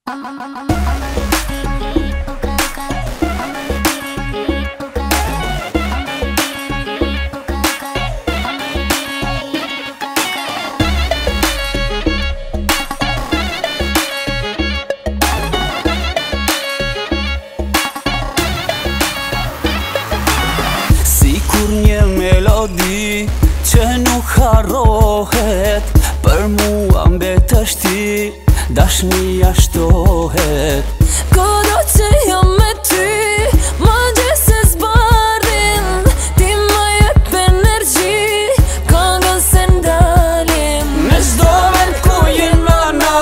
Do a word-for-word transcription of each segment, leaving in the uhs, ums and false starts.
Sikur një melodi që nuk harrohet, për mua mbetësh ti, dashnia shtohet. Kodo që jam me ty, ma gjese zbarin, ti ma jep energji, këngën se ndalim. Me çdo vend ku jena na,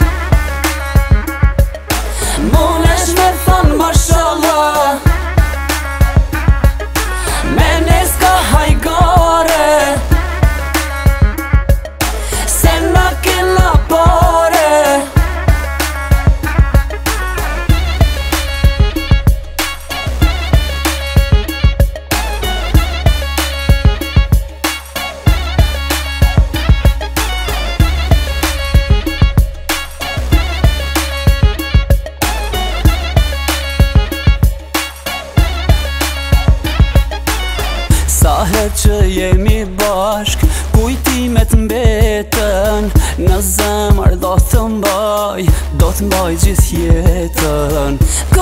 munesh me than mashallah, me nes ka hajgare, se na kena pare. Sa her që jemi bashk, kujtimet mbetën, në zemër do të mbaj, do të mbaj gjithë jetën.